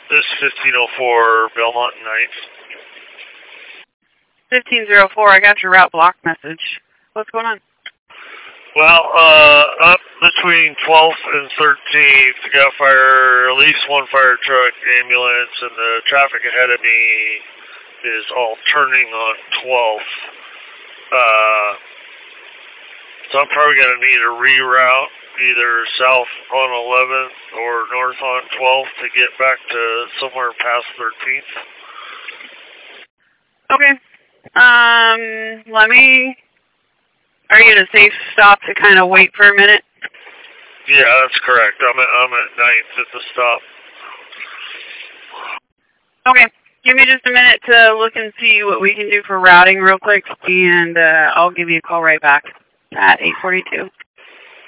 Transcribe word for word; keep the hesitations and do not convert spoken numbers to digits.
This fifteen oh four Belmont Ninth. fifteen oh four, I got your route block message. What's going on? Well, uh, up between twelfth and thirteenth, got fire, at least one fire truck, ambulance, and the traffic ahead of me is all turning on twelfth. Uh, so I'm probably going to need a reroute, either south on eleventh or north on twelfth to get back to somewhere past thirteenth. Okay. Um, let me... Are you in a safe stop to kind of wait for a minute? Yeah, that's correct. I'm at, I'm at ninth at the stop. Okay. Give me just a minute to look and see what we can do for routing real quick, and uh, I'll give you a call right back at eight forty-two.